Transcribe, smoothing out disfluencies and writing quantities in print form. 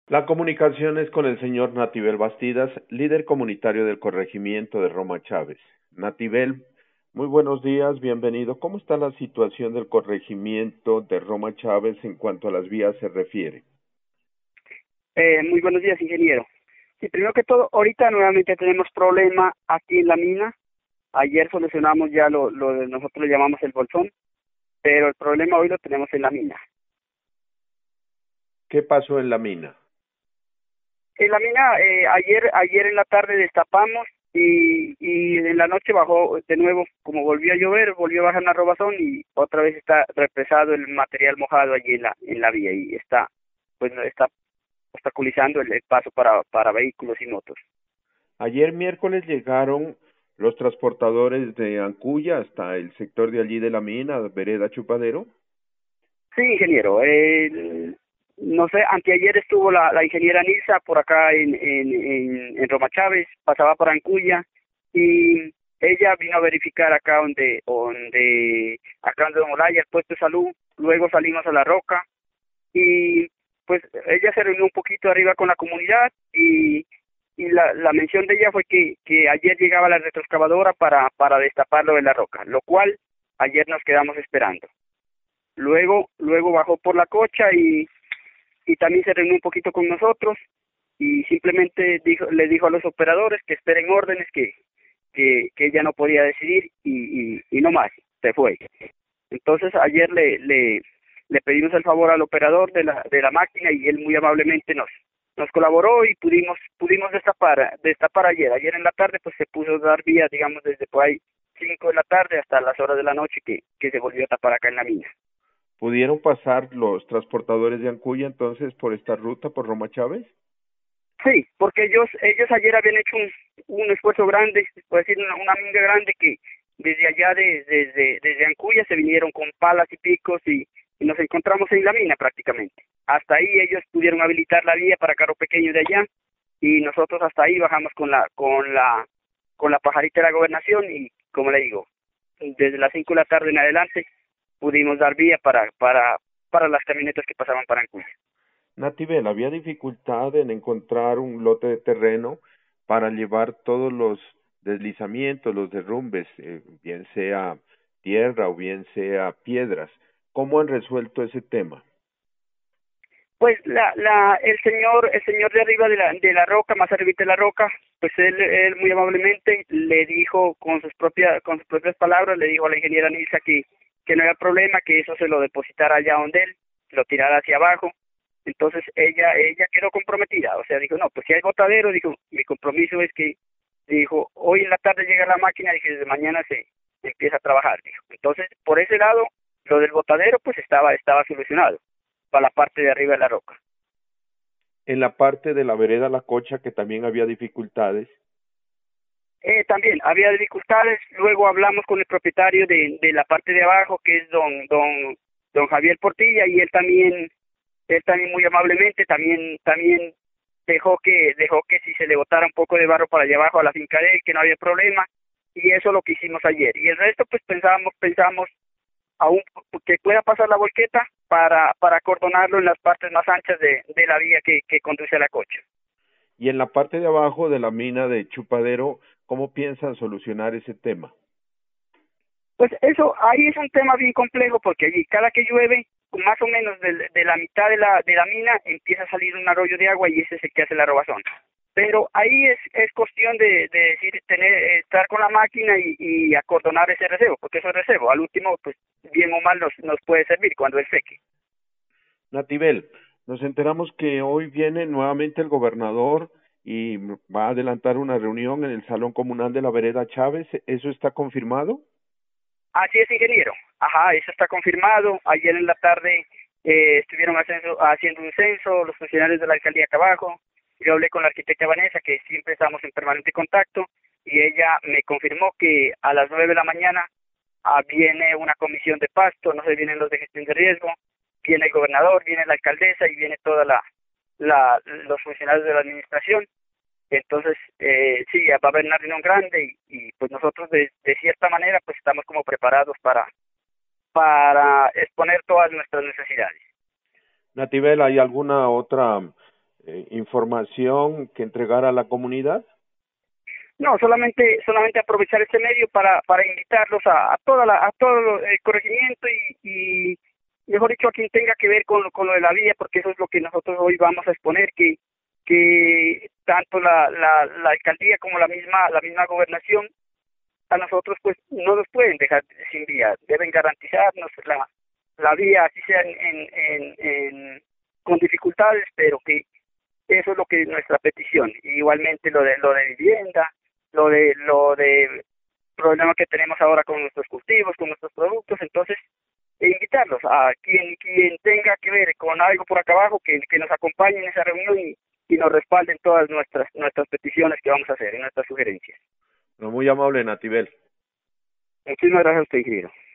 La comunicación es con el señor Natibel Bastidas, líder comunitario del corregimiento de Roma Chávez. Natibel, muy buenos días, bienvenido. ¿Cómo está la situación del corregimiento de Roma Chávez en cuanto a las vías se refiere? Muy buenos días, ingeniero. Sí, primero que todo, ahorita nuevamente tenemos problema aquí en la mina. Ayer solucionamos ya lo de nosotros le llamamos el bolsón, pero el problema hoy lo tenemos en la mina. ¿Qué pasó en la mina? En la mina, ayer en la tarde destapamos y en la noche bajó de nuevo, como volvió a llover, volvió a bajar una robazón y otra vez está represado el material mojado allí en la vía y está, pues está obstaculizando el paso para vehículos y motos. Ayer miércoles llegaron los transportadores de Ancuya hasta el sector de allí de la mina, Vereda Chupadero. Sí, ingeniero. No sé, anteayer estuvo la ingeniera Nilsa por acá en Roma Chávez, pasaba por Ancuya y ella vino a verificar acá acá donde Molaya, el puesto de salud. Luego salimos a La Roca y pues ella se reunió un poquito arriba con la comunidad y la mención de ella fue que ayer llegaba la retroexcavadora para destaparlo de La Roca, lo cual ayer nos quedamos esperando. Luego bajó por la cocha y también se reunió un poquito con nosotros y simplemente le dijo a los operadores que esperen órdenes, que ella no podía decidir y no más, se fue. Entonces ayer le pedimos el favor al operador de la máquina y él muy amablemente nos colaboró y pudimos destapar ayer. Ayer en la tarde pues se puso a dar vía, digamos, desde por ahí 5 de la tarde hasta las horas de la noche que se volvió a tapar acá en la mina. ¿Pudieron pasar los transportadores de Ancuya entonces por esta ruta, por Roma Chávez? Sí, porque ellos ayer habían hecho un esfuerzo grande, puedo decir una minga grande que desde allá desde Ancuya se vinieron con palas y picos y nos encontramos en la mina prácticamente. Hasta ahí ellos pudieron habilitar la vía para carro pequeño de allá y nosotros hasta ahí bajamos con la pajarita de la gobernación y como le digo, desde las 5 de la tarde en adelante pudimos dar vía para las camionetas que pasaban para Ancuya. Natibel, ¿había dificultad en encontrar un lote de terreno para llevar todos los deslizamientos, los derrumbes, bien sea tierra o bien sea piedras? ¿Cómo han resuelto ese tema? Pues el señor de arriba de la roca, más arriba de la roca, pues él muy amablemente le dijo con sus propias palabras, le dijo a la ingeniera Nilsa que no había problema, que eso se lo depositara allá donde él, lo tirara hacia abajo. Entonces ella quedó comprometida, o sea, dijo, no, pues si hay botadero, dijo, mi compromiso es que, dijo, hoy en la tarde llega la máquina y que desde mañana se empieza a trabajar, dijo. Entonces, por ese lado, lo del botadero pues estaba solucionado para la parte de arriba de la roca. En la parte de la vereda La Cocha, que también había dificultades. También había dificultades, luego hablamos con el propietario de la parte de abajo, que es don Javier Portilla, y él también muy amablemente también dejó que si se le botara un poco de barro para allá abajo a la finca de él, que no había problema, y eso lo que hicimos ayer. Y el resto pues pensamos aún que pueda pasar la volqueta para acordonarlo en las partes más anchas de la vía que conduce a la cocha. Y en la parte de abajo de la mina de Chupadero, ¿cómo piensan solucionar ese tema? Pues eso, ahí es un tema bien complejo porque allí cada que llueve, más o menos de la mitad de la mina empieza a salir un arroyo de agua y ese es el que hace la robazón. Pero ahí es cuestión de decir, estar con la máquina y acordonar ese recebo, porque eso es recebo. Al último, pues bien o mal nos puede servir cuando él seque. Natibel, nos enteramos que hoy viene nuevamente el gobernador y va a adelantar una reunión en el Salón Comunal de la Vereda Chávez. ¿Eso está confirmado? Así es, ingeniero. Ajá, eso está confirmado. Ayer en la tarde estuvieron haciendo un censo los funcionarios de la alcaldía acá abajo. Yo hablé con la arquitecta Vanessa, que siempre estamos en permanente contacto, y ella me confirmó que a las 9 de la mañana viene una comisión de pasto, no sé, vienen los de gestión de riesgo, viene el gobernador, viene la alcaldesa y viene toda los funcionarios de la administración. Entonces, sí, va a haber una reunión grande pues nosotros de cierta manera pues estamos como preparados para exponer todas nuestras necesidades. Natibel, ¿hay alguna otra información que entregar a la comunidad? No, solamente aprovechar este medio para invitarlos a todo el corregimiento y mejor dicho a quien tenga que ver con lo de la vía, porque eso es lo que nosotros hoy vamos a exponer, que tanto la alcaldía como la misma gobernación a nosotros pues no nos pueden dejar sin vía, deben garantizarnos la vía, así sea con dificultades, pero que eso es lo que es nuestra petición. Y igualmente lo de vivienda, lo de problema que tenemos ahora con nuestros cultivos, con nuestros productos, entonces invitarlos a quien tenga que ver con algo por acá abajo, que nos acompañe en esa reunión y nos respalden todas nuestras peticiones que vamos a hacer y nuestras sugerencias. No, muy amable, Natibel. Muchísimas gracias a usted, ingeniero.